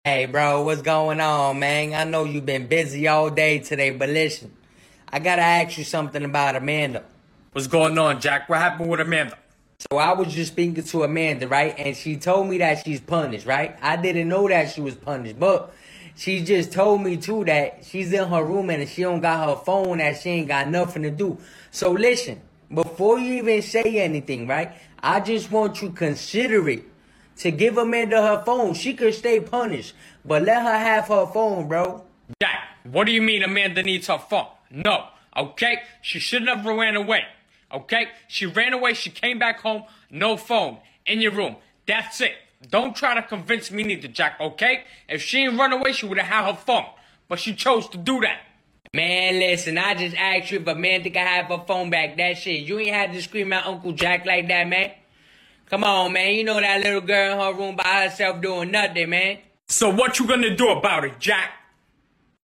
Hey, bro, what's going on, man? I know you've been busy all day today, but listen, I gotta ask you something about Amanda. What's going on, Jack? What happened with Amanda? So I was just speaking to Amanda, right? And she told me that she's punished, right? I didn't know that she was punished, but she just told me too that she's in her room and she don't got her phone, that she ain't got nothing to do. So listen, before you even say anything, right? I just want you to consider it. To give Amanda her phone, she could stay punished, but let her have her phone, bro. Jack, what do you mean Amanda needs her phone? No, okay? She should never ran away, okay? She ran away, she came back home, no phone, in your room. That's it. Don't try to convince me neither, Jack, okay? If she didn't run away, she would have had her phone, but she chose to do that. Man, listen, I just asked you if Amanda could have her phone back. That shit, you ain't had to scream at Uncle Jack like that, man. Come on, man. You know that little girl in her room by herself doing nothing, man. So what you gonna do about it, Jack?